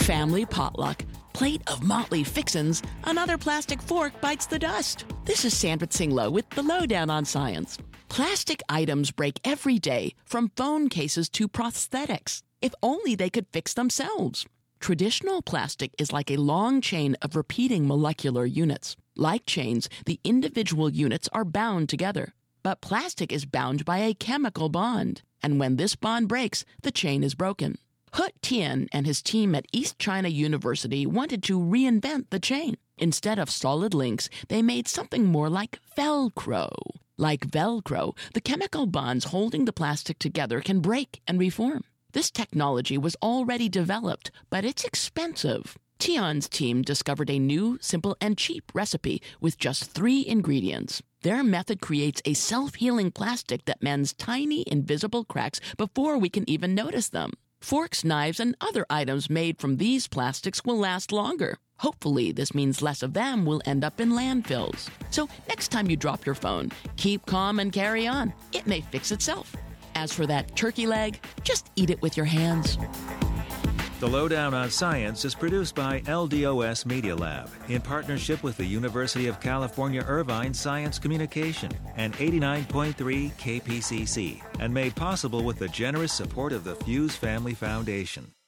Family potluck, plate of motley fixins, another plastic fork bites the dust. This is Sandra Tsinglow with the Lowdown on Science. Plastic items break every day, from phone cases to prosthetics. If only they could fix themselves. Traditional plastic is like a long chain of repeating molecular units. Like chains, the individual units are bound together. But plastic is bound by a chemical bond, and when this bond breaks, the chain is broken. He Tian and his team at East China University wanted to reinvent the chain. Instead of solid links, they made something more like Velcro. Like Velcro, the chemical bonds holding the plastic together can break and reform. This technology was already developed, but it's expensive. Tian's team discovered a new, simple, and cheap recipe with just 3 ingredients. Their method creates a self-healing plastic that mends tiny, invisible cracks before we can even notice them. Forks, knives, and other items made from these plastics will last longer. Hopefully, this means less of them will end up in landfills. So next time you drop your phone, keep calm and carry on. It may fix itself. As for that turkey leg, just eat it with your hands. The Lowdown on Science is produced by LDOS Media Lab in partnership with the University of California Irvine Science Communication and 89.3 KPCC, and made possible with the generous support of the Fuse Family Foundation.